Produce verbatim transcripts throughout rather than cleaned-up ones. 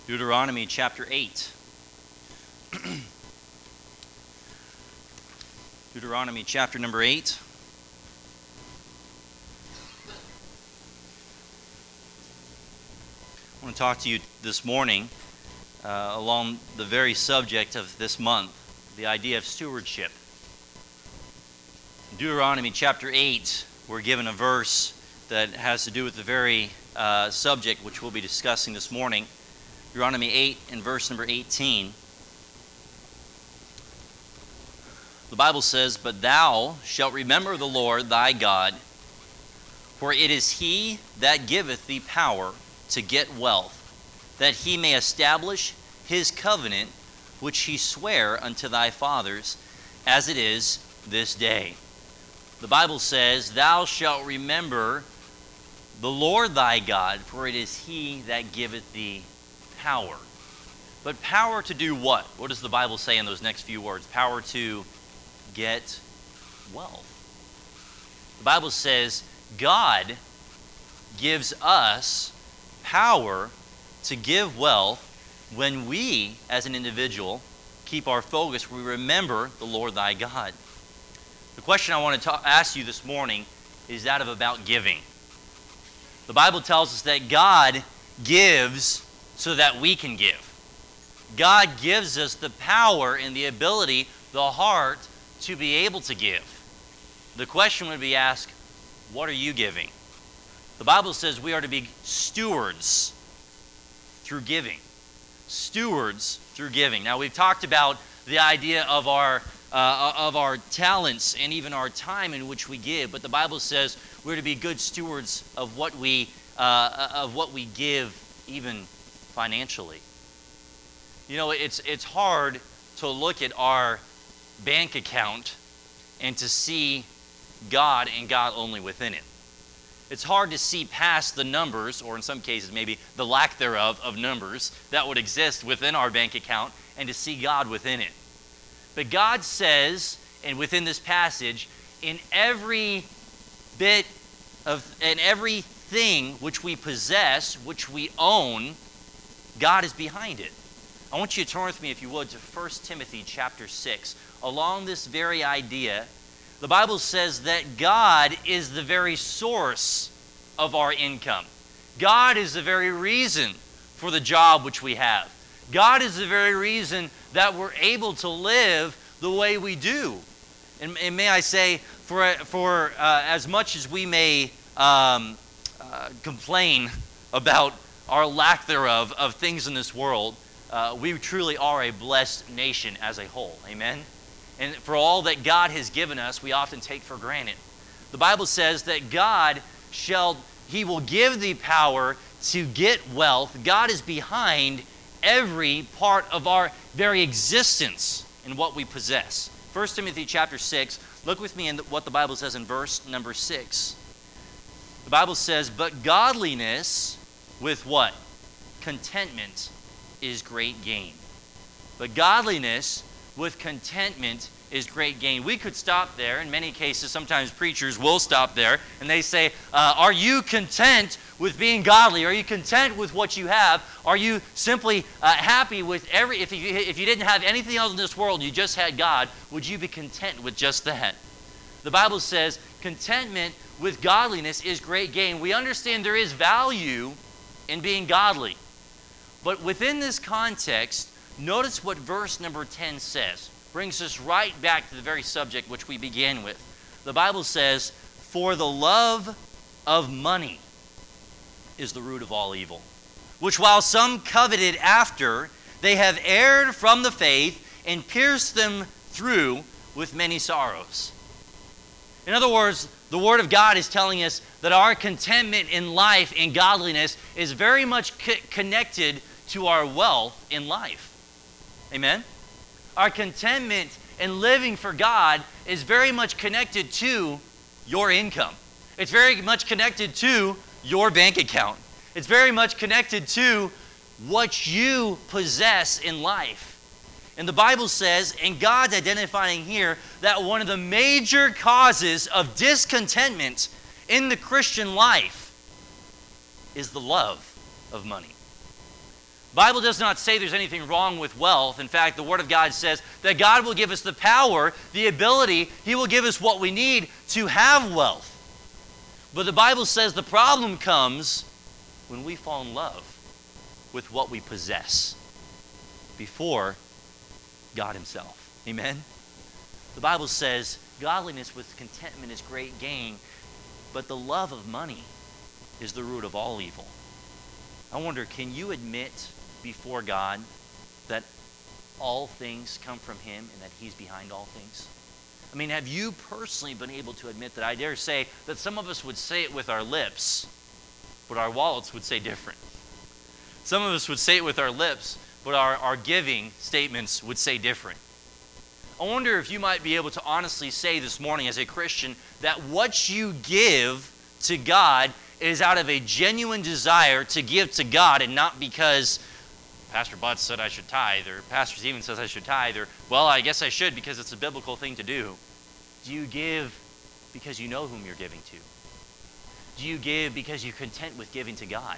Deuteronomy chapter eight. Deuteronomy chapter number eight. I want to talk to you this morning uh, along the very subject of this month, the idea of stewardship. In Deuteronomy chapter eight, we're given a verse that has to do with the very uh, subject which we'll be discussing this morning. Deuteronomy eight and verse number eighteen. The Bible says, "But thou shalt remember the Lord thy God, for it is he that giveth thee power to get wealth, that he may establish his covenant, which he sware unto thy fathers, as it is this day." The Bible says, "Thou shalt remember the Lord thy God, for it is he that giveth thee power." But power to do what? What does the Bible say in those next few words? Power to get wealth. The Bible says God gives us power to give wealth when we, as an individual, keep our focus. We remember the Lord thy God. The question I want to ta- ask you this morning is that of about giving. The Bible tells us that God gives so that we can give. God gives us the power and the ability, the heart, to be able to give. The question would be asked, what are you giving? The Bible says we are to be stewards through giving. Stewards through giving. Now, we've talked about the idea of our uh, of our talents and even our time in which we give, but the Bible says we're to be good stewards of what we uh, of what we give, even financially. You know, it's it's hard to look at our bank account and to see God and God only within it. It's hard to see past the numbers, or in some cases maybe the lack thereof of numbers that would exist within our bank account, and to see God within it. But God says, and within this passage, in every bit of, in everything which we possess, which we own, God is behind it. I want you to turn with me, if you would, to First Timothy chapter six. Along this very idea, the Bible says that God is the very source of our income. God is the very reason for the job which we have. God is the very reason that we're able to live the way we do. And, and may I say, for, for uh, as much as we may um, uh, complain about our lack thereof of things in this world, uh, we truly are a blessed nation as a whole. Amen? And for all that God has given us, we often take for granted. The Bible says that God shall, he will give thee power to get wealth. God is behind every part of our very existence in what we possess. First Timothy chapter six, look with me in what the Bible says in verse number six. The Bible says, "But godliness with what? Contentment is great gain." But godliness with contentment is great gain. We could stop there. In many cases, sometimes preachers will stop there, and they say, uh, are you content with being godly? Are you content with what you have? Are you simply uh, happy with every, if you, if you didn't have anything else in this world, you just had God, would you be content with just that? The Bible says contentment with godliness is great gain. We understand there is value in being godly. But within this context, notice what verse number ten says. Brings us right back to the very subject which we began with. The Bible says, "For the love of money is the root of all evil, which while some coveted after, they have erred from the faith and pierced them through with many sorrows." In other words, the Word of God is telling us that our contentment in life and godliness is very much co- connected to our wealth in life. Amen? Our contentment in living for God is very much connected to your income. It's very much connected to your bank account. It's very much connected to what you possess in life. And the Bible says, and God's identifying here, that one of the major causes of discontentment in the Christian life is the love of money. The Bible does not say there's anything wrong with wealth. In fact, the Word of God says that God will give us the power, the ability, He will give us what we need to have wealth. But the Bible says the problem comes when we fall in love with what we possess before God Himself. Amen? The Bible says godliness with contentment is great gain, but the love of money is the root of all evil. I wonder, can you admit before God that all things come from Him and that He's behind all things? I mean, have you personally been able to admit that? I dare say that some of us would say it with our lips, but our wallets would say different. Some of us would say it with our lips, but our, our giving statements would say different. I wonder if you might be able to honestly say this morning as a Christian that what you give to God is out of a genuine desire to give to God, and not because Pastor Butts said I should tithe, or Pastor Steven says I should tithe, or, well, I guess I should because it's a biblical thing to do. Do you give because you know whom you're giving to? Do you give because you're content with giving to God?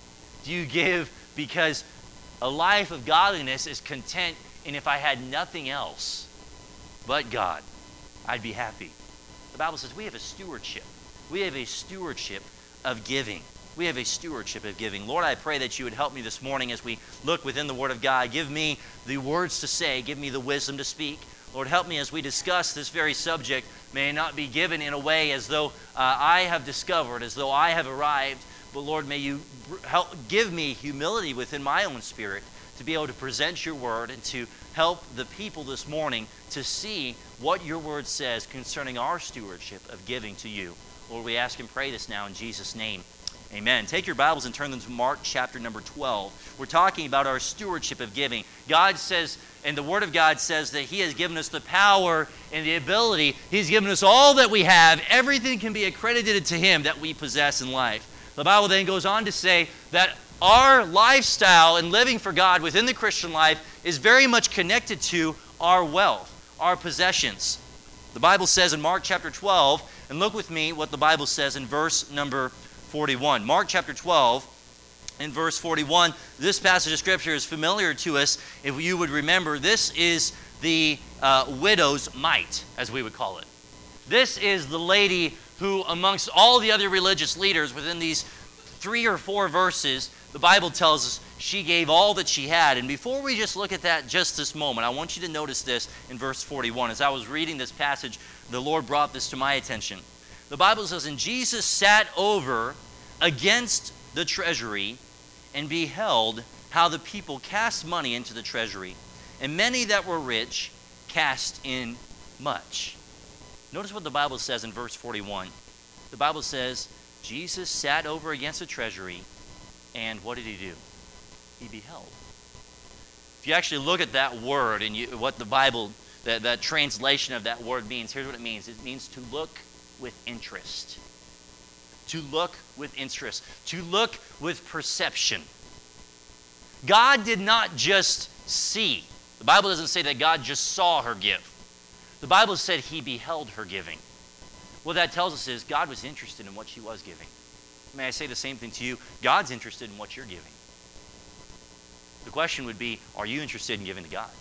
Do you give because a life of godliness is content, and if I had nothing else but God, I'd be happy? The Bible says we have a stewardship. We have a stewardship of giving. We have a stewardship of giving. Lord, I pray that you would help me this morning as we look within the Word of God. Give me the words to say. Give me the wisdom to speak. Lord, help me as we discuss this very subject. May it not be given in a way as though uh, I have discovered, as though I have arrived. But Lord, may you help give me humility within my own spirit to be able to present your word and to help the people this morning to see what your word says concerning our stewardship of giving to you. Lord, we ask and pray this now in Jesus' name. Amen. Take your Bibles and turn them to Mark chapter number twelve. We're talking about our stewardship of giving. God says, and the Word of God says that He has given us the power and the ability. He's given us all that we have. Everything can be accredited to Him that we possess in life. The Bible then goes on to say that our lifestyle and living for God within the Christian life is very much connected to our wealth, our possessions. The Bible says in Mark chapter twelve, and look with me what the Bible says in verse number forty-one. Mark chapter twelve, in verse forty-one, this passage of Scripture is familiar to us. If you would remember, this is the uh, widow's mite, as we would call it. This is the lady who, amongst all the other religious leaders within these three or four verses, the Bible tells us she gave all that she had. And before we just look at that just this moment, I want you to notice this in verse forty-one. As I was reading this passage, the Lord brought this to my attention. The Bible says, and Jesus sat over against the treasury and beheld how the people cast money into the treasury, and many that were rich cast in much. Notice what the Bible says in verse forty-one. The Bible says, Jesus sat over against the treasury, and what did He do? He beheld. If you actually look at that word and you, what the Bible, that, that translation of that word means, here's what it means. It means to look with interest. To look with interest. To look with perception. God did not just see. The Bible doesn't say that God just saw her give. The Bible said He beheld her giving. What that tells us is God was interested in what she was giving. May I say the same thing to you? God's interested in what you're giving. The question would be, are you interested in giving to God?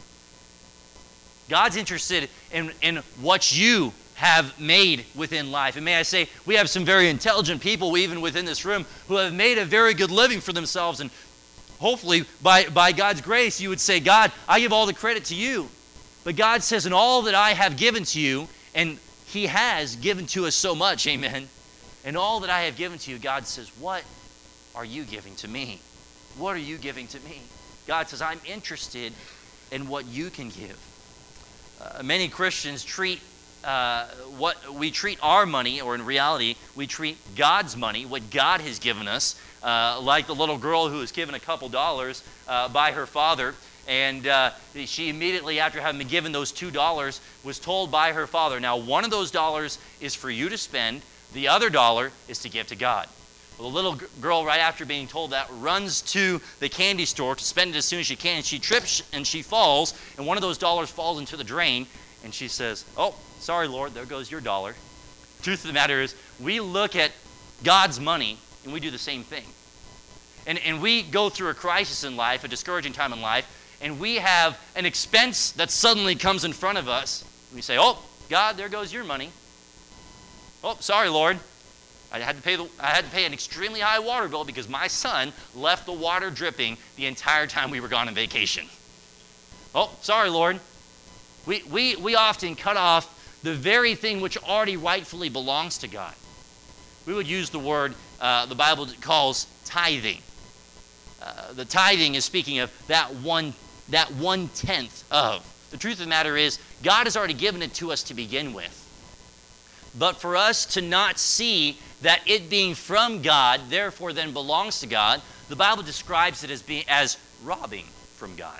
God's interested in, in what you have made within life. And may I say, we have some very intelligent people, even within this room, who have made a very good living for themselves. And hopefully, by, by God's grace, you would say, God, I give all the credit to you. But God says, in all that I have given to you, and He has given to us so much, amen, and all that I have given to you, God says, what are you giving to me? What are you giving to me? God says, I'm interested in what you can give. Uh, many Christians treat uh, what we treat our money, or in reality, we treat God's money, what God has given us, uh, like the little girl who was given a couple dollars uh, by her father. And uh, she immediately, after having been given those two dollars, was told by her father, now one of those dollars is for you to spend, the other dollar is to give to God. Well, the little g- girl, right after being told that, runs to the candy store to spend it as soon as she can. She trips and she falls, and one of those dollars falls into the drain, and she says, oh, sorry, Lord, there goes your dollar. Truth of the matter is, we look at God's money, and we do the same thing. and, and we go through a crisis in life, a discouraging time in life, and we have an expense that suddenly comes in front of us, we say, oh, God, there goes your money. Oh, sorry, Lord. I had to pay the, I had to pay an extremely high water bill because my son left the water dripping the entire time we were gone on vacation. Oh, sorry, Lord. We, we, we often cut off the very thing which already rightfully belongs to God. We would use the word uh, the Bible calls tithing. Uh, the tithing is speaking of that one, that one-tenth of. The truth of the matter is, God has already given it to us to begin with. But for us to not see that it being from God, therefore then belongs to God, the Bible describes it as being as robbing from God.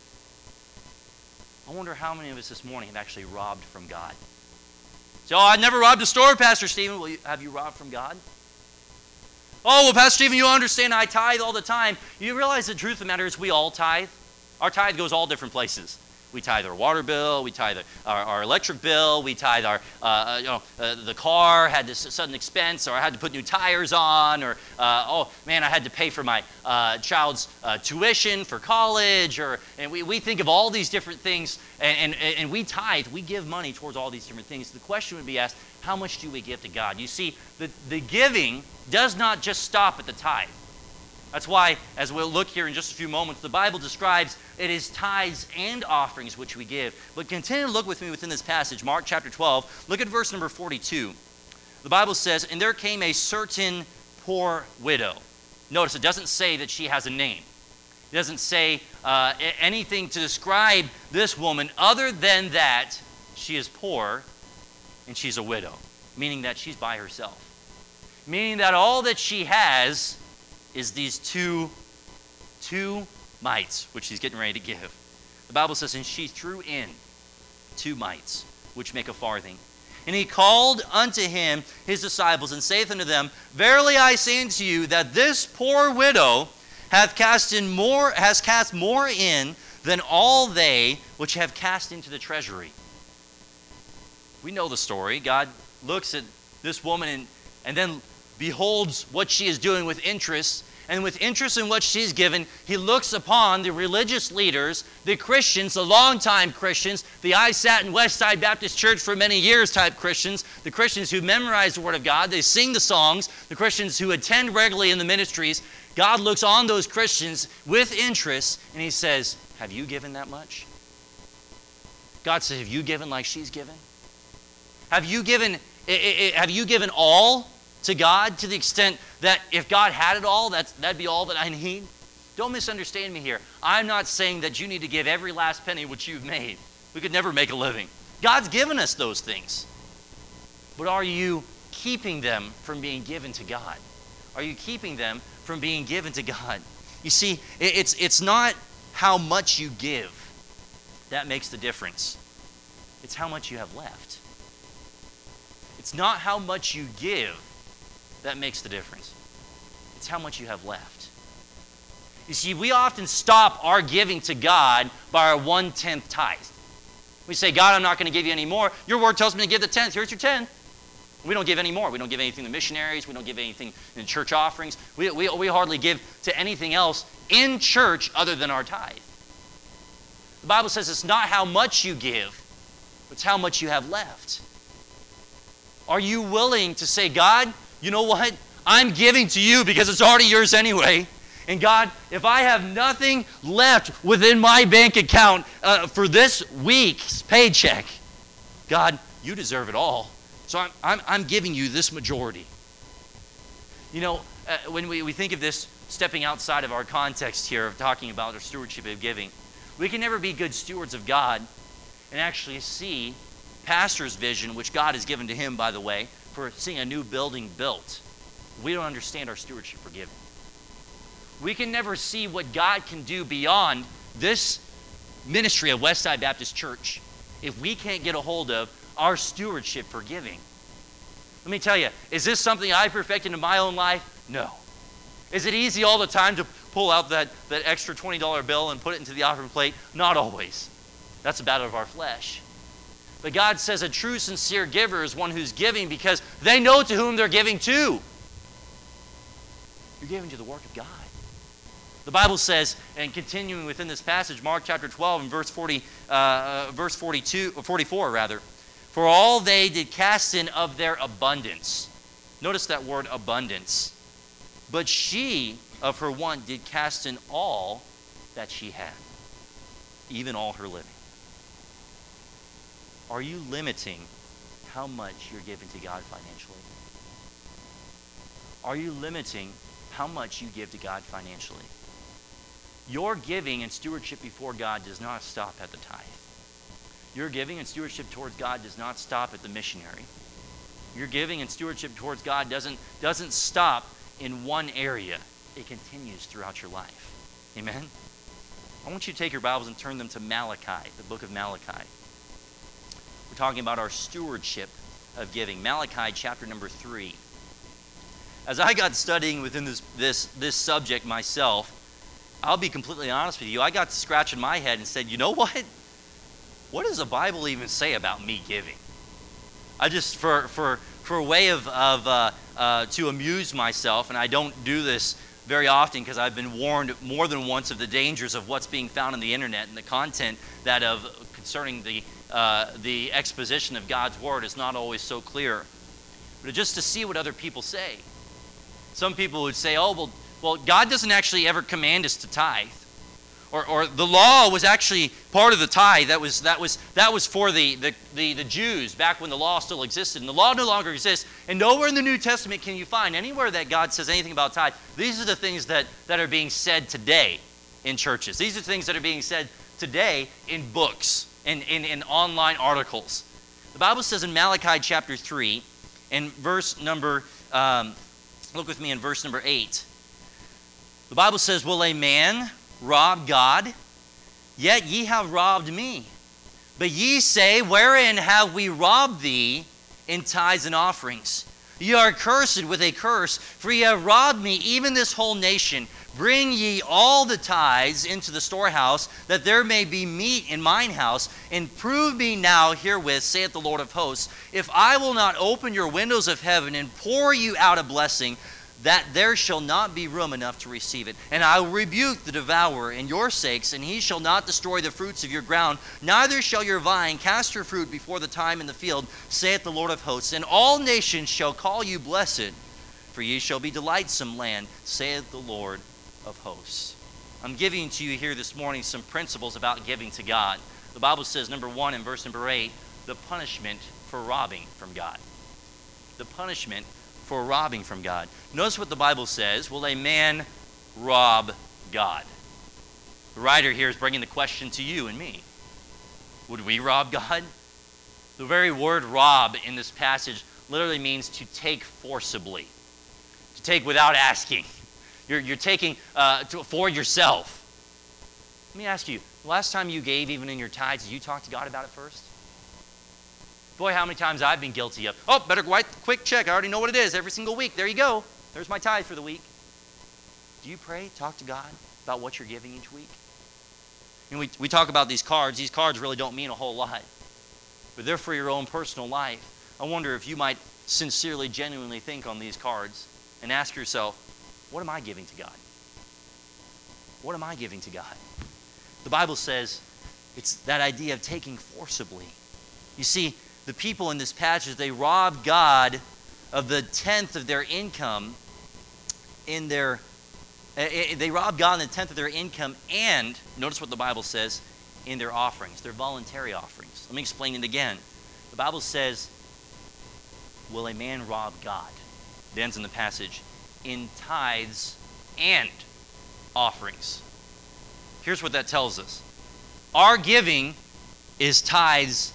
I wonder how many of us this morning have actually robbed from God. So, oh, I never robbed a store, Pastor Stephen. Well, you, have you robbed from God? Oh, well, Pastor Stephen, you understand I tithe all the time. You realize the truth of the matter is we all tithe. Our tithe goes all different places. We tithe our water bill, we tithe our, our electric bill, we tithe our, uh, you know, uh, the car had this sudden expense, or I had to put new tires on, or, uh, oh, man, I had to pay for my uh, child's uh, tuition for college, or, and we, we think of all these different things, and, and, and we tithe, we give money towards all these different things. The question would be asked, how much do we give to God? You see, the, the giving does not just stop at the tithe. That's why, as we'll look here in just a few moments, the Bible describes it is tithes and offerings which we give. But continue to look with me within this passage, Mark chapter twelve. Look at verse number forty-two. The Bible says, and there came a certain poor widow. Notice it doesn't say that she has a name. It doesn't say uh, anything to describe this woman other than that she is poor and she's a widow, meaning that she's by herself. Meaning that all that she has is these two, two mites, which he's getting ready to give. The Bible says, and she threw in two mites, which make a farthing. And he called unto him his disciples, and saith unto them, verily I say unto you, that this poor widow hath cast in more, has cast more in than all they which have cast into the treasury. We know the story. God looks at this woman and, and then beholds what she is doing with interest, and with interest in what she's given, he looks upon the religious leaders, the Christians, the longtime Christians, the I sat in Westside Baptist Church for many years type Christians, the Christians who memorize the Word of God, they sing the songs, the Christians who attend regularly in the ministries. God looks on those Christians with interest, and he says, have you given that much? God says, have you given like she's given? Have you given, have you given all to God, to the extent that if God had it all, that's, that'd be all that I need? Don't misunderstand me here. I'm not saying that you need to give every last penny which you've made. We could never make a living. God's given us those things. But are you keeping them from being given to God? Are you keeping them from being given to God? You see, it's, it's not how much you give that makes the difference. It's how much you have left. It's not how much you give that makes the difference. It's how much you have left. You see, we often stop our giving to God by our one-tenth tithe. We say, God, I'm not going to give you any more. Your word tells me to give the tenth. Here's your ten. We don't give any more. We don't give anything to missionaries. We don't give anything in church offerings. We, we, we hardly give to anything else in church other than our tithe. The Bible says it's not how much you give, it's how much you have left. Are you willing to say, God, you know what? I'm giving to you because it's already yours anyway. And God, if I have nothing left within my bank account uh, for this week's paycheck, God, you deserve it all. So I'm, I'm, I'm giving you this majority. You know, uh, when we, we think of this stepping outside of our context here of talking about our stewardship of giving, we can never be good stewards of God and actually see pastor's vision, which God has given to him, by the way, for seeing a new building built. We don't understand our stewardship for giving. We can never see what God can do beyond this ministry of Westside Baptist Church if we can't get a hold of our stewardship for giving. Let me tell you, is this something I perfected in my own life? No. Is it easy all the time to pull out that, that extra twenty dollar bill and put it into the offering plate? Not always. That's a battle of our flesh. But God says a true, sincere giver is one who's giving because they know to whom they're giving to. You're giving to the work of God. The Bible says, and continuing within this passage, Mark chapter twelve and verse forty, uh, verse forty-two, or forty-four rather, for all they did cast in of their abundance. Notice that word abundance. But she of her want did cast in all that she had, even all her living. Are you limiting how much you're giving to God financially? Are you limiting how much you give to God financially? Your giving and stewardship before God does not stop at the tithe. Your giving and stewardship towards God does not stop at the missionary. Your giving and stewardship towards God doesn't, doesn't stop in one area. It continues throughout your life. Amen? I want you to take your Bibles and turn them to Malachi, the book of Malachi. We're talking about our stewardship of giving. Malachi chapter number three. As I got studying within this, this, this subject myself, I'll be completely honest with you, I got to scratching my head and said, you know what? What does the Bible even say about me giving? I just, for for for a way of, of uh, uh, to amuse myself, and I don't do this very often because I've been warned more than once of the dangers of what's being found on the internet and the content that of concerning the uh, the exposition of God's Word is not always so clear. But just to see what other people say. Some people would say, oh, well, well, God doesn't actually ever command us to tithe. Or, or the law was actually part of the tithe. That was that was that was for the, the, the, the Jews back when the law still existed. And the law no longer exists. And nowhere in the New Testament can you find anywhere that God says anything about tithe. These are the things that, that are being said today in churches. These are things that are being said today in books and in, in online articles. The Bible says in Malachi chapter three, and verse number, um, look with me in verse number eight. The Bible says, will a man rob God? Yet ye have robbed me. But ye say, wherein have we robbed thee? In tithes and offerings. Ye are cursed with a curse, for ye have robbed me, even this whole nation. Bring ye all the tithes into the storehouse, that there may be meat in mine house, and prove me now herewith, saith the Lord of hosts, if I will not open your windows of heaven and pour you out a blessing, that there shall not be room enough to receive it. And I will rebuke the devourer in your sakes, and he shall not destroy the fruits of your ground, neither shall your vine cast her fruit before the time in the field, saith the Lord of hosts. And all nations shall call you blessed, for ye shall be delightsome land, saith the Lord of hosts. I'm giving to you here this morning some principles about giving to God. The Bible says, number one, in verse number eight, the punishment for robbing from God. The punishment for robbing from God. Notice what the Bible says. Will a man rob God? The writer here is bringing the question to you and me. Would we rob God? The very word rob in this passage literally means to take forcibly. To take without asking. You're, you're taking uh, to, for yourself. Let me ask you, the last time you gave, even in your tithes, did you talk to God about it first? Boy, how many times I've been guilty of, oh, better write the quick check. I already know what it is every single week. There you go. There's my tithe for the week. Do you pray, talk to God about what you're giving each week? And we, we talk about these cards. These cards really don't mean a whole lot. But they're for your own personal life. I wonder if you might sincerely, genuinely think on these cards and ask yourself, what am I giving to God? What am I giving to God? The Bible says it's that idea of taking forcibly. You see, the people in this passage, they robbed God of the tenth of their income in their, uh, they robbed God in the tenth of their income, and, notice what the Bible says, in their offerings, their voluntary offerings. Let me explain it again. The Bible says, will a man rob God? It ends in the passage, in tithes and offerings. Here's what that tells us. Our giving is tithes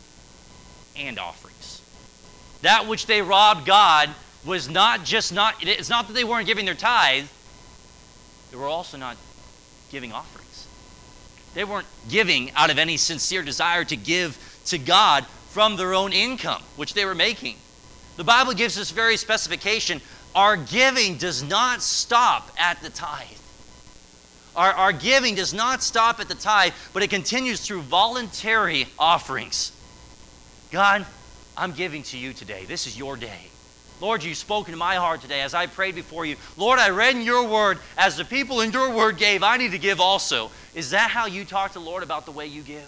and offerings. That which they robbed God was not just not, it's not that they weren't giving their tithe, they were also not giving offerings. They weren't giving out of any sincere desire to give to God from their own income, which they were making. The Bible gives us very specification. Our giving does not stop at the tithe. Our, our giving does not stop at the tithe, but it continues through voluntary offerings. God, I'm giving to you today. This is your day. Lord, you've spoken to my heart today as I prayed before you. Lord, I read in your word, as the people in your word gave, I need to give also. Is that how you talk to the Lord about the way you give?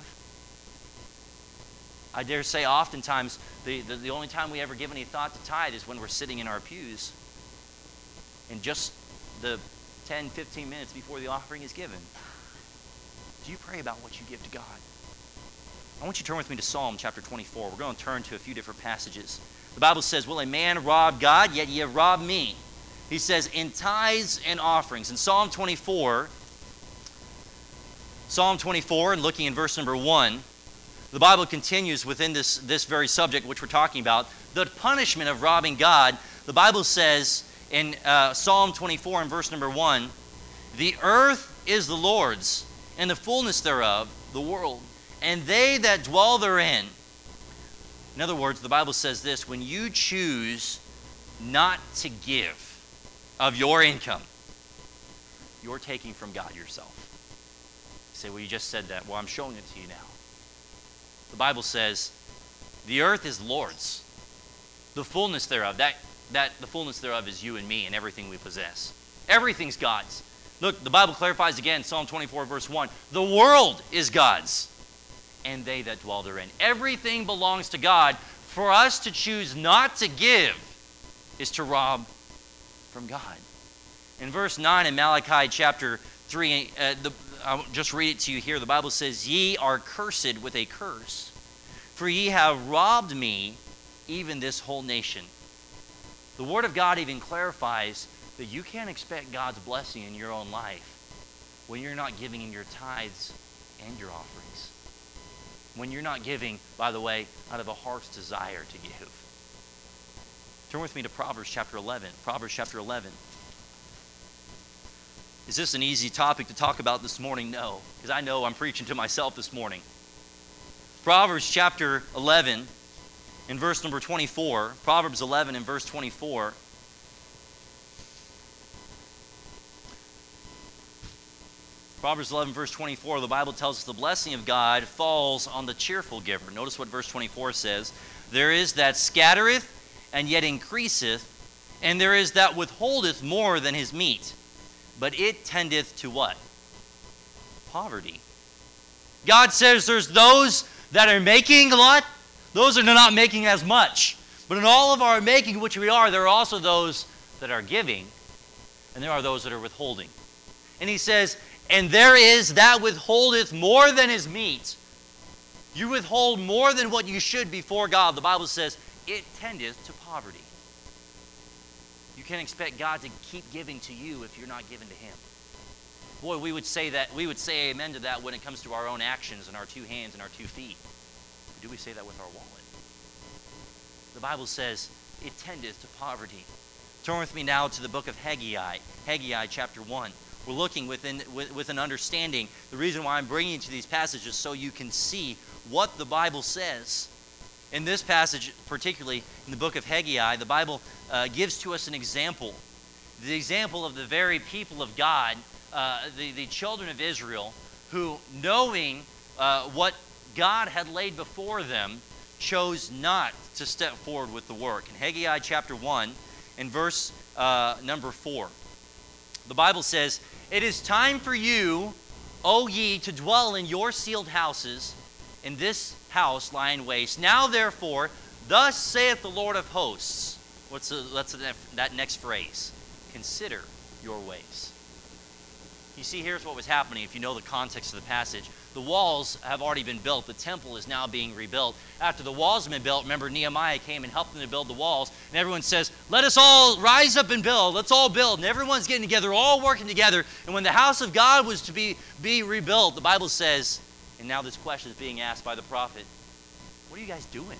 I dare say oftentimes the, the, the only time we ever give any thought to tithe is when we're sitting in our pews. And just the ten, fifteen minutes before the offering is given, do you pray about what you give to God? I want you to turn with me to Psalm chapter twenty-four. We're going to turn to a few different passages. The Bible says, will a man rob God? Yet ye have robbed me. He says, in tithes and offerings. In Psalm twenty-four, Psalm twenty-four, and looking in verse number one, the Bible continues within this, this very subject which we're talking about, the punishment of robbing God. The Bible says in uh, Psalm twenty-four and verse number one, the earth is the Lord's, and the fullness thereof, the world, and they that dwell therein. In other words, the Bible says this, when you choose not to give of your income, you're taking from God yourself. You say, well, you just said that. Well, I'm showing it to you now. The Bible says, the earth is Lord's, the fullness thereof. That, that the fullness thereof is you and me and everything we possess. Everything's God's. Look, the Bible clarifies again, Psalm twenty-four, verse one, the world is God's, and they that dwell therein. Everything belongs to God. For us to choose not to give is to rob from God. In verse nine in Malachi chapter three, uh, the, I'll just read it to you here. The Bible says, ye are cursed with a curse, for ye have robbed me, even this whole nation. The Word of God even clarifies that you can't expect God's blessing in your own life when you're not giving in your tithes and your offerings. When you're not giving, by the way, out of a heart's desire to give. Turn with me to Proverbs chapter eleven. Proverbs chapter eleven. Is this an easy topic to talk about this morning? No, because I know I'm preaching to myself this morning. Proverbs chapter eleven, in verse number twenty-four. Proverbs eleven in verse twenty-four. Proverbs eleven, verse twenty-four, the Bible tells us the blessing of God falls on the cheerful giver. Notice what verse twenty-four says. There is that scattereth and yet increaseth, and there is that withholdeth more than his meat. But it tendeth to what? Poverty. God says there's those that are making a lot, those that are not making as much. But in all of our making, which we are, there are also those that are giving, and there are those that are withholding. And he says, and there is that withholdeth more than his meat. You withhold more than what you should before God. The Bible says, it tendeth to poverty. You can't expect God to keep giving to you if you're not giving to him. Boy, we would say that, we would say amen to that when it comes to our own actions and our two hands and our two feet. But do we say that with our wallet? The Bible says, it tendeth to poverty. Turn with me now to the book of Haggai. Haggai chapter one. We're looking within, with, with an understanding. The reason why I'm bringing you to these passages so you can see what the Bible says. In this passage, particularly in the book of Haggai, the Bible uh, gives to us an example. The example of the very people of God, uh, the, the children of Israel, who, knowing uh, what God had laid before them, chose not to step forward with the work. In Haggai chapter one, in verse uh, number four, the Bible says, it is time for you, O ye, to dwell in your sealed houses, in this house lying waste. Now therefore, thus saith the Lord of hosts. What's the, that's the, that next phrase? Consider your ways. You see, here's what was happening if you know the context of the passage. The walls have already been built. The temple is now being rebuilt. After the walls have been built, remember Nehemiah came and helped them to build the walls. And everyone says, let us all rise up and build. Let's all build. And everyone's getting together, all working together. And when the house of God was to be, be rebuilt, the Bible says, and now this question is being asked by the prophet, what are you guys doing?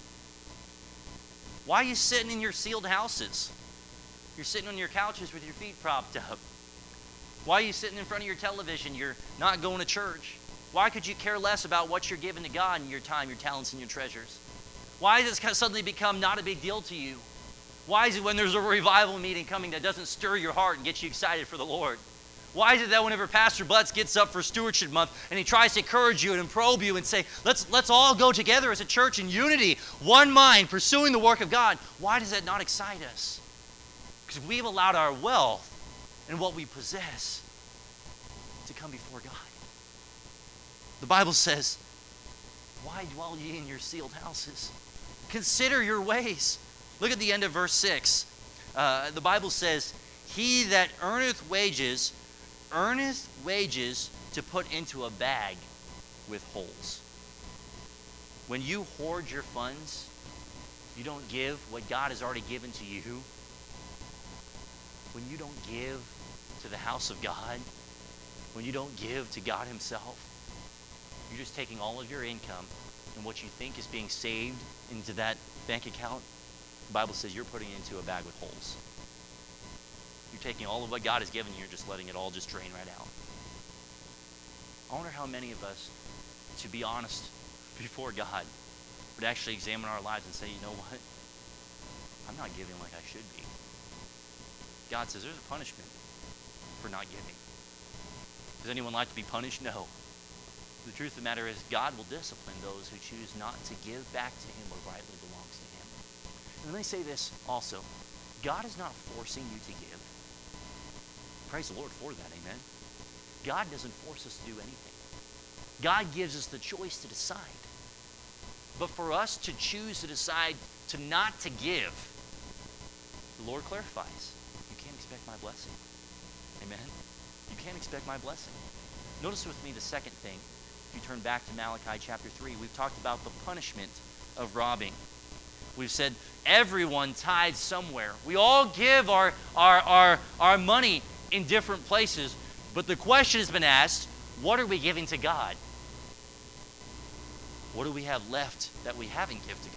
Why are you sitting in your sealed houses? You're sitting on your couches with your feet propped up. Why are you sitting in front of your television? You're not going to church. Why could you care less about what you're giving to God in your time, your talents, and your treasures? Why does it suddenly become not a big deal to you? Why is it when there's a revival meeting coming that doesn't stir your heart and get you excited for the Lord? Why is it that whenever Pastor Butts gets up for Stewardship Month and he tries to encourage you and probe you and say, let's, let's all go together as a church in unity, one mind, pursuing the work of God, why does that not excite us? Because we've allowed our wealth and what we possess to come before God. The Bible says, why dwell ye in your sealed houses? Consider your ways. Look at the end of verse six. Uh, the Bible says, he that earneth wages, earneth wages to put into a bag with holes. When you hoard your funds, you don't give what God has already given to you. When you don't give to the house of God, when you don't give to God himself, you're just taking all of your income and what you think is being saved into that bank account. The Bible says you're putting it into a bag with holes. You're taking all of what God has given you, you're just letting it all just drain right out. I wonder how many of us, to be honest before God, would actually examine our lives and say, you know what? I'm not giving like I should be. God says there's a punishment for not giving. Does anyone like to be punished? No. The truth of the matter is God will discipline those who choose not to give back to him what rightly belongs to him. And let me say this also. God is not forcing you to give. Praise the Lord for that, amen? God doesn't force us to do anything. God gives us the choice to decide. But for us to choose to decide to not to give, the Lord clarifies, you can't expect my blessing. Amen? You can't expect my blessing. Notice with me the second thing. If you turn back to Malachi chapter three, we've talked about the punishment of robbing. We've said everyone tithes somewhere. We all give our, our, our, our money in different places. But the question has been asked, what are we giving to God? What do we have left that we haven't given to God?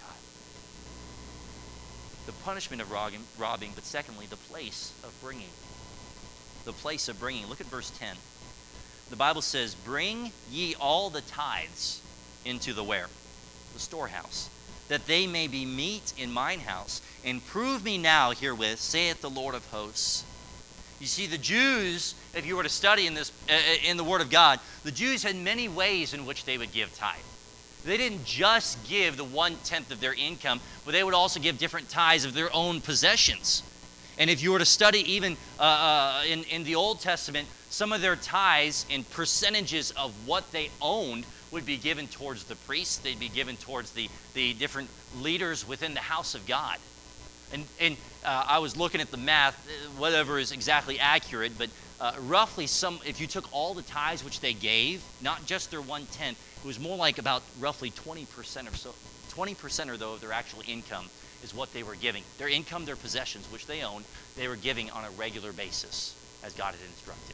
The punishment of robbing, robbing, but secondly, the place of bringing. The place of bringing. Look at verse ten. The Bible says, bring ye all the tithes into the where? The storehouse, that they may be meat in mine house, and prove me now herewith, saith the Lord of hosts. You see, the Jews, if you were to study in this uh, in the Word of God, the Jews had many ways in which they would give tithe. They didn't just give the one-tenth of their income, but they would also give different tithes of their own possessions. And if you were to study even uh, uh, in, in the Old Testament, some of their tithes and percentages of what they owned would be given towards the priests. They'd be given towards the, the different leaders within the house of God. And, and uh, I was looking at the math, whatever is exactly accurate, but uh, roughly some, if you took all the tithes which they gave, not just their one-tenth, it was more like about roughly twenty percent or so, twenty percent or though of their actual income is what they were giving. Their income, their possessions, which they owned, they were giving on a regular basis, as God had instructed.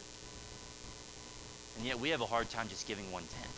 And yet we have a hard time just giving one-tenth.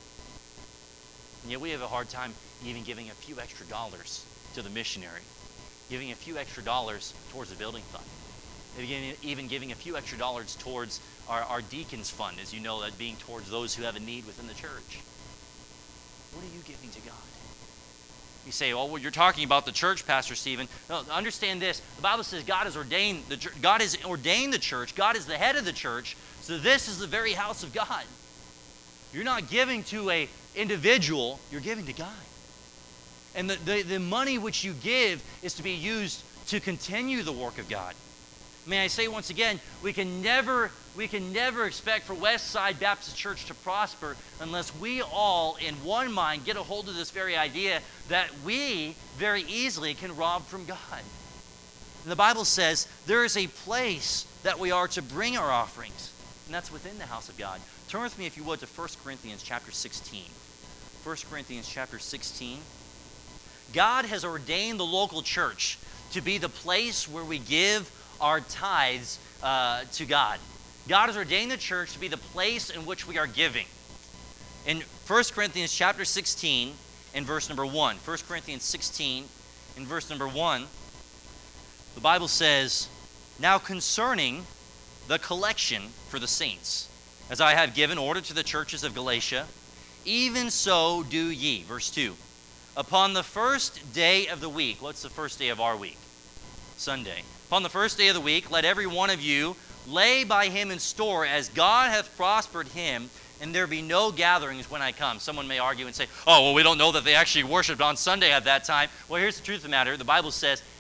And yet we have a hard time even giving a few extra dollars to the missionary, giving a few extra dollars towards the building fund, even giving a few extra dollars towards our, our deacons fund, as you know, that being towards those who have a need within the church. What are you giving to God? You say, oh, well, you're talking about the church, Pastor Stephen. No, understand this. The Bible says God has ordained the church. God has ordained the church. God is the head of the church. So this is the very house of God. You're not giving to a individual. You're giving to God. And the, the, the money which you give is to be used to continue the work of God. May I say once again, we can never we can never expect for Westside Baptist Church to prosper unless we all in one mind get a hold of this very idea that we very easily can rob from God. And the Bible says there is a place that we are to bring our offerings, and that's within the house of God. Turn with me, if you would, to First Corinthians chapter sixteen. First Corinthians chapter sixteen. God has ordained the local church to be the place where we give our tithes uh, to God. God has ordained the church to be the place in which we are giving. In First Corinthians chapter sixteen, in verse number one, First Corinthians sixteen, in verse number one, the Bible says, now concerning the collection for the saints, as I have given order to the churches of Galatia, even so do ye. Verse two, upon the first day of the week. What's the first day of our week? Sunday. Upon the first day of the week, let every one of you lay by him in store as God hath prospered him, and there be no gatherings when I come. Someone may argue and say, oh, well, we don't know that they actually worshiped on Sunday at that time. Well, here's the truth of the matter. The Bible says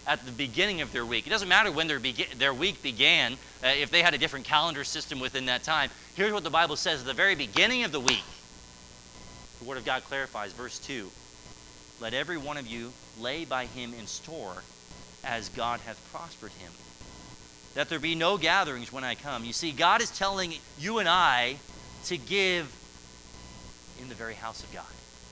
at the beginning of their week. It doesn't matter when their, be- their week began, uh, if they had a different calendar system within that time. Here's what the Bible says at the very beginning of the week. The Word of God clarifies, verse two, let every one of you lay by him in store as God hath prospered him, that there be no gatherings when I come. You see, God is telling you and I to give in the very house of God.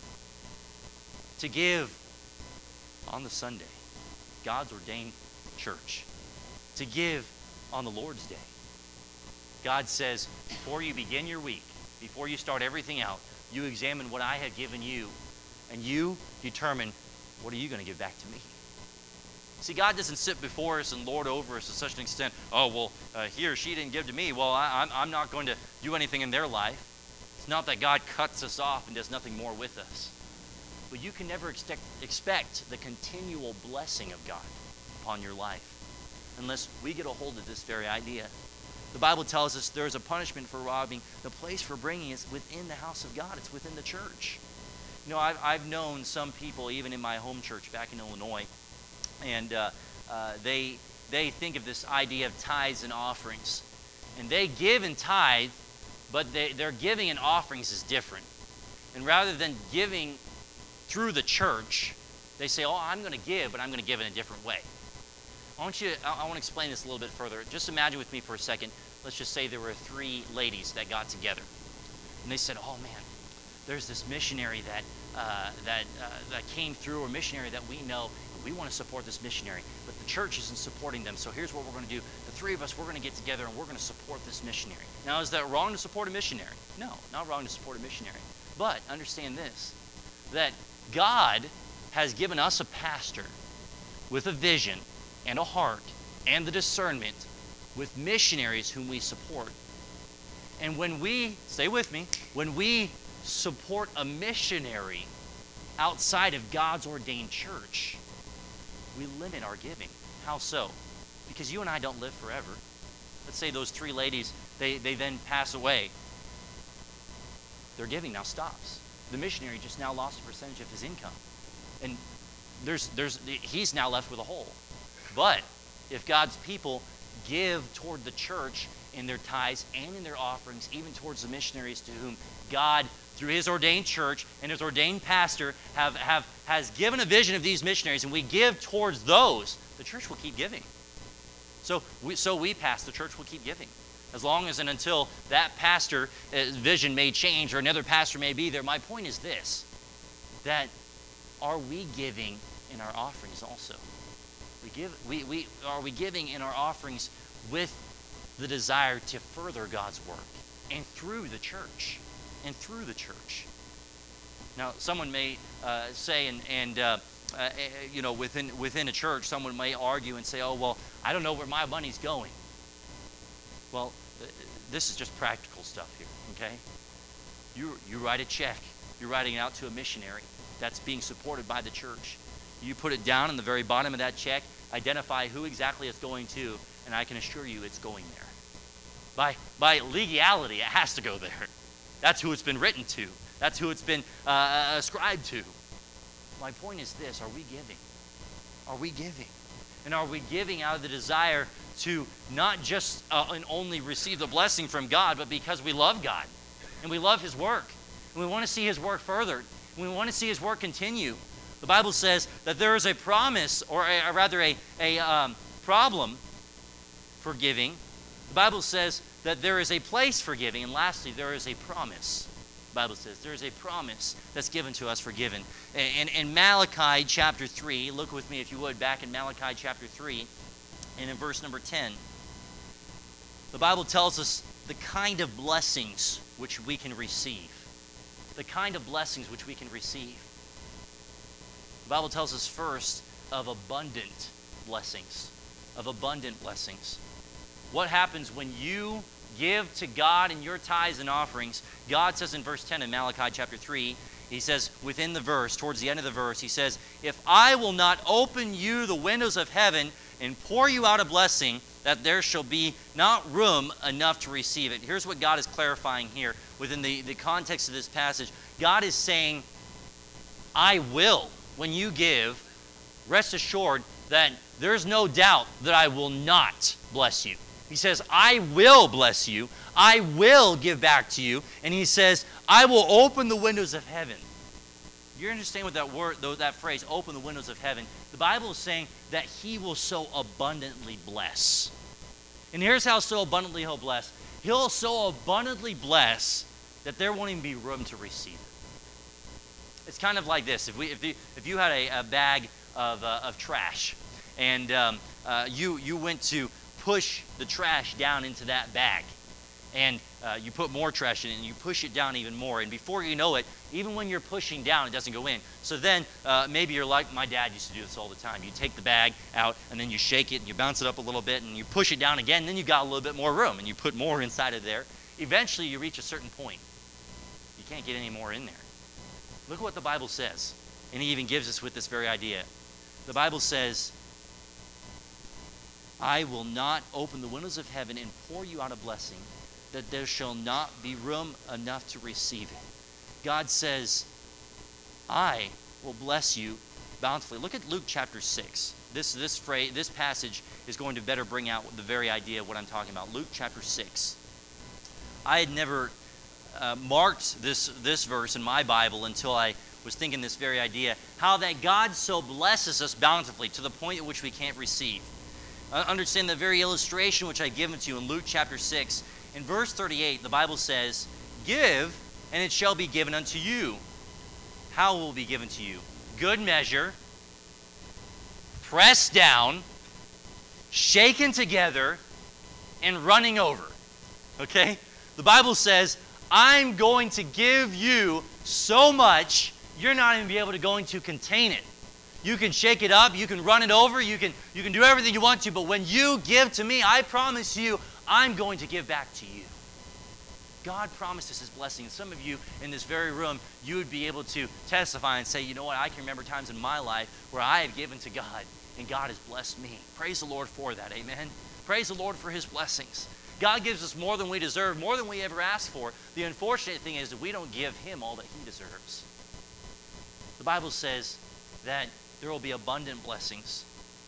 To give on the Sunday, God's ordained church. To give on the Lord's Day. God says, before you begin your week, before you start everything out, you examine what I have given you, and you determine, what are you going to give back to me? See, God doesn't sit before us and lord over us to such an extent, oh, well, uh, he or she didn't give to me, well, I, I'm, I'm not going to do anything in their life. It's not that God cuts us off and does nothing more with us. But you can never expect, expect the continual blessing of God upon your life unless we get a hold of this very idea. The Bible tells us there is a punishment for robbing. The place for bringing is within the house of God. It's within the church. You know, I've, I've known some people, even in my home church back in Illinois, and uh, uh, they they think of this idea of tithes and offerings. And they give and tithe, but they, their giving and offerings is different. And rather than giving through the church, they say, oh, I'm going to give, but I'm going to give in a different way. I want you. I, I want to explain this a little bit further. Just imagine with me for a second. Let's just say there were three ladies that got together. And they said, oh, man, there's this missionary that uh, that uh, that came through, or missionary that we know. We want to support this missionary, but the church isn't supporting them. So here's what we're going to do. The three of us, we're going to get together and we're going to support this missionary. Now, is that wrong to support a missionary? No, not wrong to support a missionary. But understand this, that God has given us a pastor with a vision and a heart and the discernment with missionaries whom we support. And when we, stay with me, when we support a missionary outside of God's ordained church, we limit our giving. How so? Because you and I don't live forever. Let's say those three ladies, they, they then pass away. Their giving now stops. The missionary just now lost a percentage of his income. And there's there's he's now left with a hole. But if God's people give toward the church in their tithes and in their offerings, even towards the missionaries to whom God, through his ordained church and his ordained pastor, have, have has given a vision of these missionaries, and we give towards those, the church will keep giving. So we, so we pass, the church will keep giving. As long as and until that pastor's vision may change or another pastor may be there. My point is this, that are we giving in our offerings also? We give, we, we, are we giving in our offerings with the desire to further God's work and through the church? And through the church. Now, someone may uh, say, and, and uh, uh, you know, within within a church, someone may argue and say, "Oh, well, I don't know where my money's going." Well, uh, this is just practical stuff here. Okay, you you write a check. You're writing it out to a missionary that's being supported by the church. You put it down in the very bottom of that check. Identify who exactly it's going to, and I can assure you, it's going there. By by legality, it has to go there. That's who it's been written to. That's who it's been uh, ascribed to. My point is this, are we giving? Are we giving? And are we giving out of the desire to not just uh, and only receive the blessing from God, but because we love God and we love his work and we want to see his work furthered and we want to see his work continue? The Bible says that there is a promise, or a, or rather a, a um, problem for giving. The Bible says that there is a place for giving, and lastly, there is a promise. The Bible says there is a promise that's given to us for giving. And in Malachi chapter three, look with me if you would, back in Malachi chapter three, and in verse number ten, the Bible tells us the kind of blessings which we can receive. The kind of blessings which we can receive. The Bible tells us first of abundant blessings. Of abundant blessings. What happens when you give to God in your tithes and offerings? God says in verse ten in Malachi chapter three, he says within the verse, towards the end of the verse, he says, if I will not open you the windows of heaven and pour you out a blessing, that there shall be not room enough to receive it. Here's what God is clarifying here within the, the context of this passage. God is saying, I will, when you give, rest assured that there's no doubt that I will not bless you. He says, I will bless you. I will give back to you. And he says, I will open the windows of heaven. You understand what that word, though, that phrase, open the windows of heaven? The Bible is saying that he will so abundantly bless. And here's how so abundantly he'll bless. He'll so abundantly bless that there won't even be room to receive it. It's kind of like this. If we, if you, if you had a, a bag of, uh, of trash, and um, uh, you, you went to push the trash down into that bag, and uh, you put more trash in it, and you push it down even more, and before you know it, even when you're pushing down, it doesn't go in. So then uh, maybe you're like, my dad used to do this all the time. You take the bag out, and then you shake it, and you bounce it up a little bit, and you push it down again, and then you've got a little bit more room, and you put more inside of there. Eventually, you reach a certain point. You can't get any more in there. Look at what the Bible says, and he even gives us with this very idea. The Bible says, I will not open the windows of heaven and pour you out a blessing, that there shall not be room enough to receive it. God says, I will bless you bountifully. Look at Luke chapter six. This, this phrase, this passage is going to better bring out the very idea of what I'm talking about. Luke chapter six. I had never uh, marked this, this verse in my Bible until I was thinking this very idea, how that God so blesses us bountifully to the point at which we can't receive. Uh, understand the very illustration which I've given to you in Luke chapter six. In verse thirty-eight, the Bible says, give, and it shall be given unto you. How will it be given to you? Good measure, pressed down, shaken together, and running over. Okay? The Bible says, I'm going to give you so much, you're not even be able to going to contain it. You can shake it up, you can run it over, you can, you can do everything you want to, but when you give to me, I promise you, I'm going to give back to you. God promised us his blessing. And some of you in this very room, you would be able to testify and say, you know what, I can remember times in my life where I have given to God, and God has blessed me. Praise the Lord for that, amen? Praise the Lord for his blessings. God gives us more than we deserve, more than we ever asked for. The unfortunate thing is that we don't give him all that he deserves. The Bible says that there will be abundant blessings.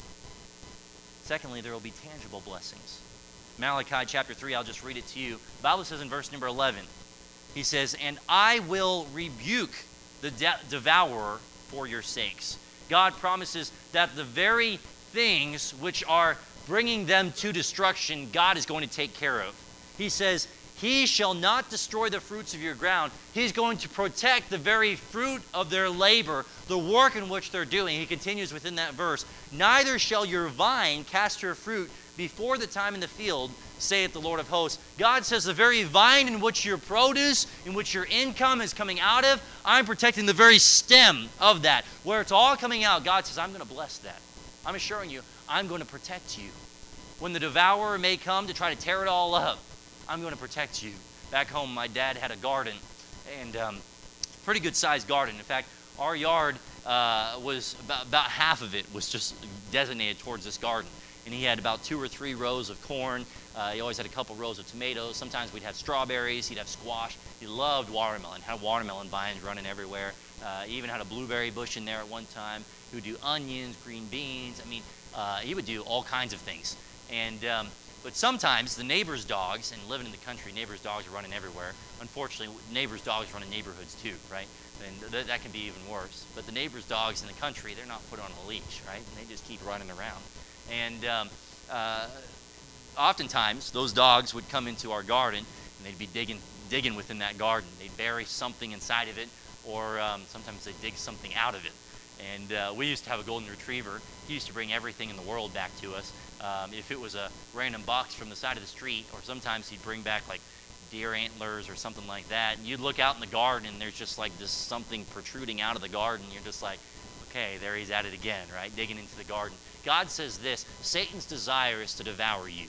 Secondly, there will be tangible blessings. Malachi chapter three, I'll just read it to you. The Bible says in verse number eleven, he says, and I will rebuke the de- devourer for your sakes. God promises that the very things which are bringing them to destruction, God is going to take care of. He says, he shall not destroy the fruits of your ground. He's going to protect the very fruit of their labor, the work in which they're doing. He continues within that verse, neither shall your vine cast her fruit before the time in the field, saith the Lord of hosts. God says the very vine in which your produce, in which your income is coming out of, I'm protecting the very stem of that. Where it's all coming out, God says, I'm going to bless that. I'm assuring you, I'm going to protect you. When the devourer may come to try to tear it all up, I'm going to protect you. Back home, my dad had a garden, and um, pretty good sized garden. In fact, our yard uh, was about, about half of it was just designated towards this garden. And he had about two or three rows of corn. Uh, he always had a couple rows of tomatoes. Sometimes we'd have strawberries. He'd have squash. He loved watermelon. Had watermelon vines running everywhere. Uh, he even had a blueberry bush in there at one time. He would do onions, green beans. I mean, uh, he would do all kinds of things. And um, but sometimes the neighbors' dogs, and living in the country, neighbors' dogs are running everywhere. Unfortunately, neighbors' dogs run in neighborhoods too, right? And th- that can be even worse. But the neighbors' dogs in the country, they're not put on a leash, right? And they just keep running around. And um, uh, oftentimes, those dogs would come into our garden, and they'd be digging digging within that garden. They'd bury something inside of it, or um, sometimes they'd dig something out of it. And uh, we used to have a golden retriever. He used to bring everything in the world back to us. Um, if it was a random box from the side of the street, or sometimes he'd bring back like deer antlers or something like that, and you'd look out in the garden, and there's just like this something protruding out of the garden. You're just like, okay, there he's at it again, right? Digging into the garden. God says this, Satan's desire is to devour you.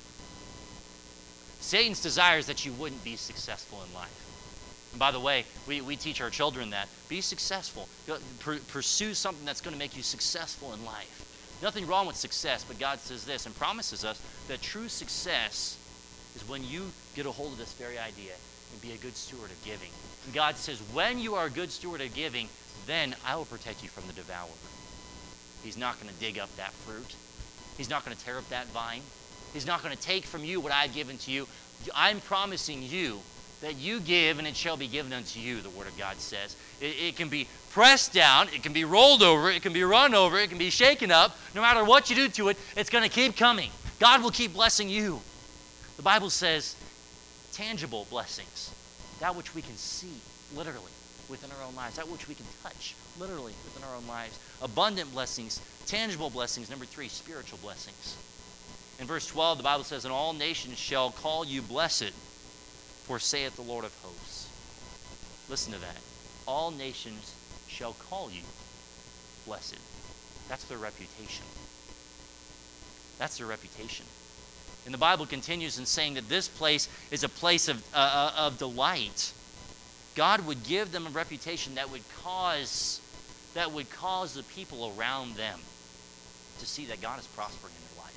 Satan's desire is that you wouldn't be successful in life. And by the way, we, we teach our children that. Be successful. Go, per, pursue something that's going to make you successful in life. Nothing wrong with success, but God says this and promises us that true success is when you get a hold of this very idea and be a good steward of giving. And God says, when you are a good steward of giving, then I will protect you from the devourer. He's not going to dig up that fruit. He's not going to tear up that vine. He's not going to take from you what I've given to you. I'm promising you that you give and it shall be given unto you, the Word of God says. It, it can be pressed down, it can be rolled over, it can be run over, it can be shaken up. No matter what you do to it, it's going to keep coming. God will keep blessing you. The Bible says tangible blessings, that which we can see literally within our own lives, that which we can touch literally within our own lives. Abundant blessings, tangible blessings. Number three, spiritual blessings. In verse twelve, the Bible says, and all nations shall call you blessed, for saith the Lord of hosts. Listen to that. All nations shall call you blessed. That's their reputation. That's their reputation. And the Bible continues in saying that this place is a place of, uh, of delight. God would give them a reputation that would cause, that would cause the people around them to see that God is prospering in their life.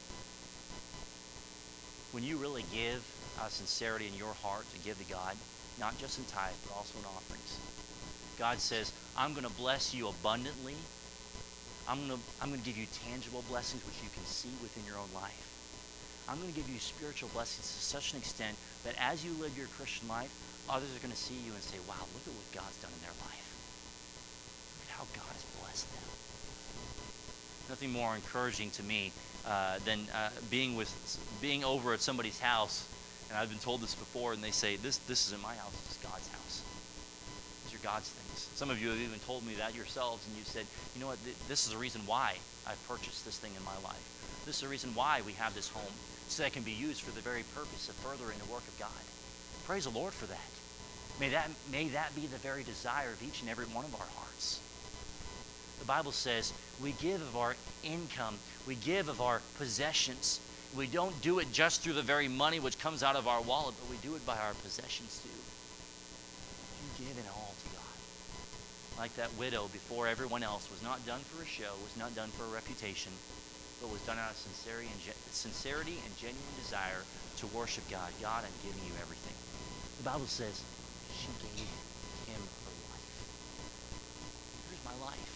When you really give out of sincerity in your heart to give to God, not just in tithe, but also in offerings, God says, I'm going to bless you abundantly. I'm going to, I'm going to give you tangible blessings which you can see within your own life. I'm going to give you spiritual blessings to such an extent that as you live your Christian life, others are going to see you and say, wow, look at what God's done in their life. Look at how God has blessed them. Nothing more encouraging to me uh, than uh, being with, being over at somebody's house, and I've been told this before, and they say, this, this isn't my house, this is God's house. These are God's things. Some of you have even told me that yourselves, and you said, you know what, th- this is the reason why I've purchased this thing in my life. This is the reason why we have this home, so that it can be used for the very purpose of furthering the work of God. Praise the Lord for that. May that, may that be the very desire of each and every one of our hearts. The Bible says we give of our income, we give of our possessions. We don't do it just through the very money which comes out of our wallet, but we do it by our possessions too. You give it all to God. Like that widow before everyone else, was not done for a show, was not done for a reputation, but was done out of sincerity and, ge- sincerity and genuine desire to worship God. God, I'm giving you everything. The Bible says she gave him her life. Here's my life.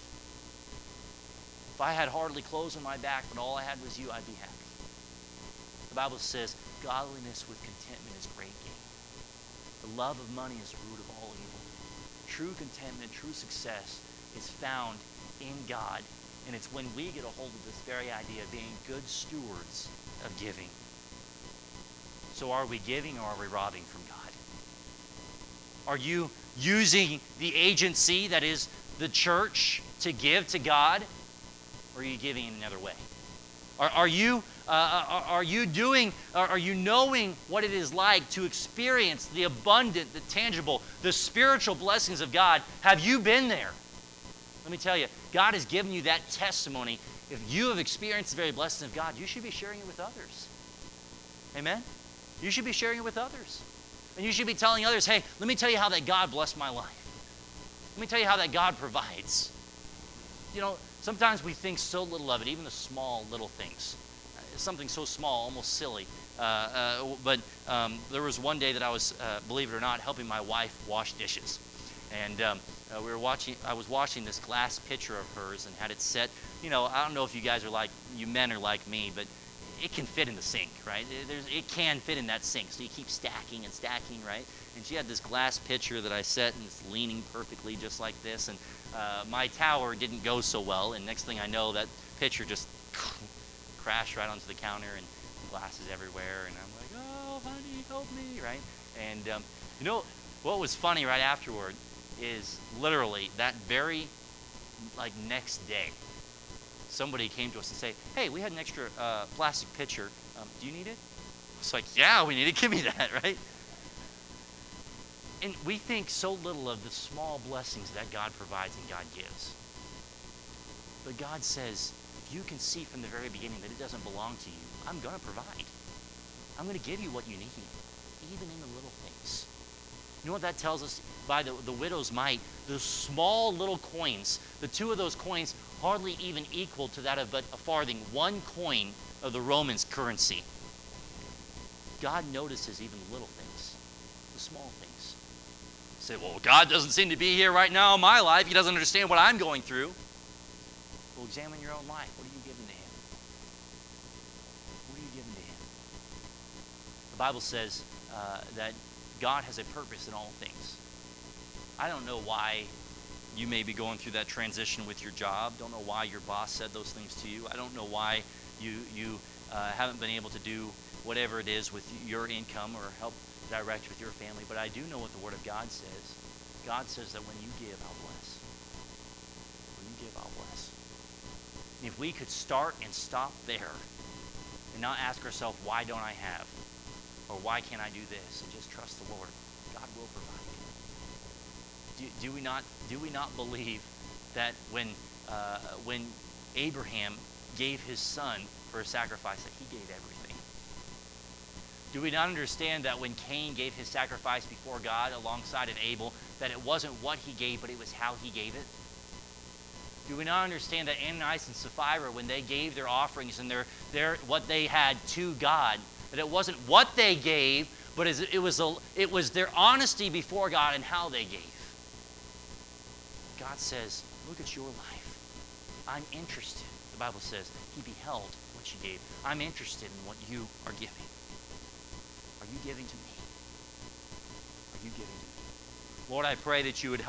If I had hardly clothes on my back, but all I had was you, I'd be happy. The Bible says godliness with contentment is great gain. The love of money is the root of all evil. True contentment, true success is found in God. And it's when we get a hold of this very idea of being good stewards of giving. So are we giving or are we robbing from God? Are you using the agency that is the church to give to God? Or are you giving in another way? Are, are you uh, are, are you doing, are, are you knowing what it is like to experience the abundant, the tangible, the spiritual blessings of God? Have you been there? Let me tell you, God has given you that testimony. If you have experienced the very blessings of God, you should be sharing it with others. Amen? You should be sharing it with others. And you should be telling others, hey, let me tell you how that God blessed my life. Let me tell you how that God provides. You know, sometimes we think so little of it, even the small little things. It's something so small, almost silly. Uh, uh, but um, there was one day that I was, uh, believe it or not, helping my wife wash dishes. And um, uh, we were watching. I was washing this glass pitcher of hers and had it set. You know, I don't know if you guys are like, you men are like me, but it can fit in the sink, right? There's, it can fit in that sink, so you keep stacking and stacking, right? And she had this glass pitcher that I set, and it's leaning perfectly just like this. And uh, my tower didn't go so well, and next thing I know, that pitcher just crashed right onto the counter, and glasses everywhere. And I'm like, oh, honey, help me, right? And um, you know what was funny right afterward is literally that very like next day, somebody came to us and say, hey, we had an extra uh, plastic pitcher. Um, do you need it? It's like, yeah, we need it. Give me that, right? And we think so little of the small blessings that God provides and God gives. But God says, if you can see from the very beginning that it doesn't belong to you, I'm going to provide. I'm going to give you what you need, even in the little things. You know what that tells us? By the, the widow's mite, the small little coins, the two of those coins hardly even equal to that of but a farthing, one coin of the Romans currency. God notices even the little things, the small things. You say, well, God doesn't seem to be here right now in my life. He doesn't understand what I'm going through. Well, examine your own life. What are you giving to him? The Bible says uh, that God has a purpose in all things. I don't know why you may be going through that transition with your job. Don't know why your boss said those things to you. I don't know why you you uh, haven't been able to do whatever it is with your income or help direct with your family. But I do know what the Word of God says. God says that when you give, I'll bless. When you give, I'll bless. If we could start and stop there and not ask ourselves, why don't I have? Or why can't I do this? And just trust the Lord. God will provide. Do, do we not do we not believe that when uh, when Abraham gave his son for a sacrifice, that he gave everything? Do we not understand that when Cain gave his sacrifice before God alongside of Abel, that it wasn't what he gave, but it was how he gave it? Do we not understand that Ananias and Sapphira, when they gave their offerings and their, their what they had to God, that it wasn't what they gave, but it was, a, it was their honesty before God and how they gave? God says, look at your life. I'm interested. The Bible says, he beheld what you gave. I'm interested in what you are giving. Are you giving to me? Are you giving to me? Lord, I pray that you would help